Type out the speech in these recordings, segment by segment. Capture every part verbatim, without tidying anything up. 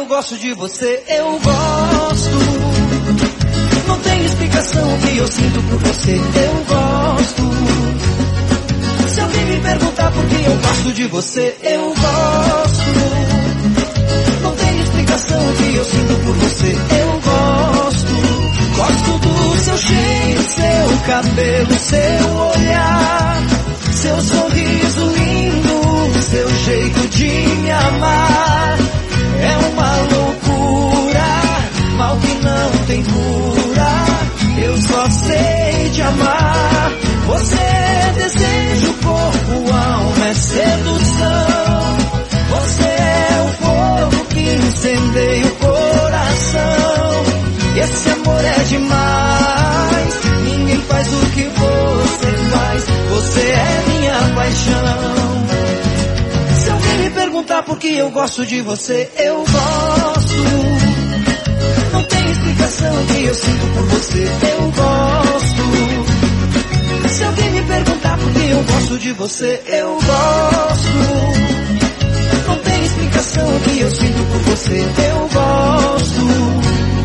gosto de você, eu gosto. Não tem explicação o que eu sinto por você, eu gosto. Se alguém me perguntar por que eu gosto de você, eu gosto. Não tem explicação o que eu sinto por você, eu gosto. Gosto do seu cheiro, seu cabelo, seu olhar, seu sorriso lindo, seu jeito de me amar. É uma loucura, mal que não tem cura. Eu só sei te amar. Você é desejo, corpo, alma, é sedução. Você é o fogo que incendeia o coração. Esse amor é demais, ninguém faz o que você faz. Você é minha paixão. Se alguém me perguntar por que eu gosto de você, eu gosto. Não tem explicação o que eu sinto por você, eu gosto. Se alguém me perguntar por que eu gosto de você, eu gosto. Não tem explicação o que eu sinto por você, eu gosto.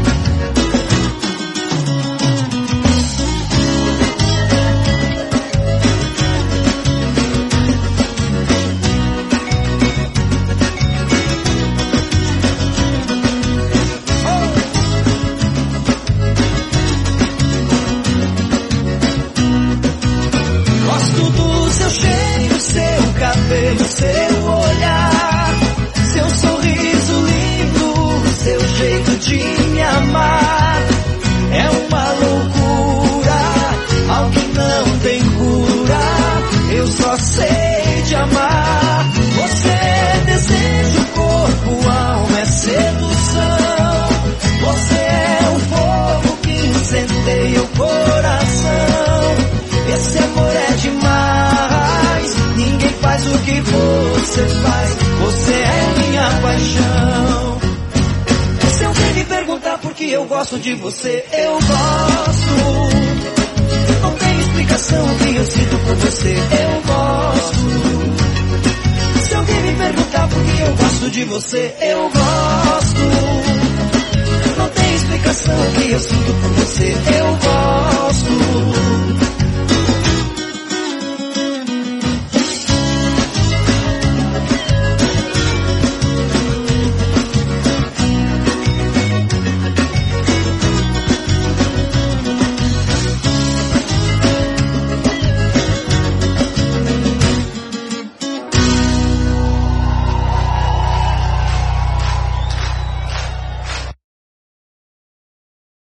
Seu olhar, seu sorriso lindo, seu jeito de me amar. É uma loucura, algo que não tem cura. Eu só sei te amar. Você é desejo, corpo, alma, é sedução. Você é o fogo que incendeia o coração. Esse amor é demais, ninguém faz o que você faz. Você é minha paixão. Se alguém me perguntar por que eu gosto de você, eu gosto. Não tem explicação o que eu sinto por você, eu gosto. Se alguém me perguntar por que eu gosto de você, eu gosto. Não tem explicação o que eu sinto por você, eu gosto.